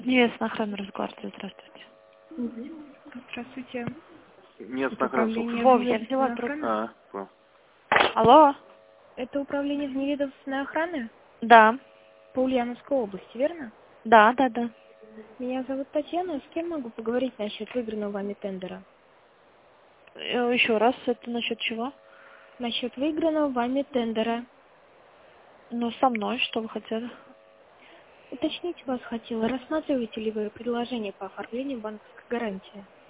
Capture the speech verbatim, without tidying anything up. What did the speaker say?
Невестная охрана разговаривает. Здравствуйте. Здравствуйте. Нет, Это на красу. управление Вов, я взяла вневедомственной трубку. охраны? А, понял. Алло? Это управление вневедомственной охраны Да. по Ульяновской области, верно? Да, да, да. Меня зовут Татьяна. С кем могу поговорить насчет выигранного вами тендера? Э, Еще раз, это насчет чего? Насчет выигранного вами тендера. Ну, со мной, что вы хотели? Уточнить вас хотела, рассматриваете ли вы предложение по оформлению банковской гарантии?